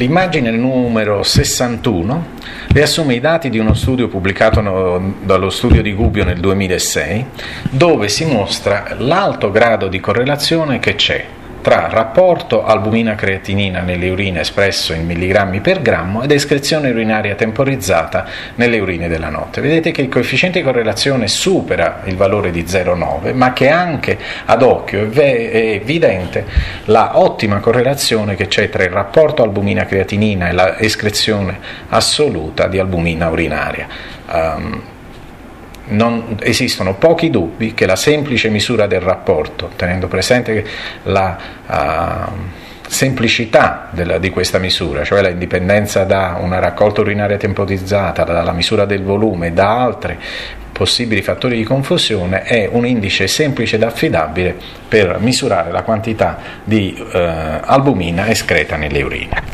L'immagine numero 61 riassume i dati di uno studio pubblicato dallo studio di Gubbio nel 2006, dove si mostra l'alto grado di correlazione che c'è tra rapporto albumina-creatinina nelle urine espresso in milligrammi per grammo ed escrezione urinaria temporizzata nelle urine della notte. Vedete che il coefficiente di correlazione supera il valore di 0,9, ma che anche ad occhio è evidente la ottima correlazione che c'è tra il rapporto albumina-creatinina e la escrezione assoluta di albumina urinaria. Non esistono pochi dubbi che la semplice misura del rapporto, tenendo presente che la semplicità di questa misura, cioè la indipendenza da una raccolta urinaria temporizzata, dalla misura del volume, da altri possibili fattori di confusione, è un indice semplice ed affidabile per misurare la quantità di albumina escreta nelle urine.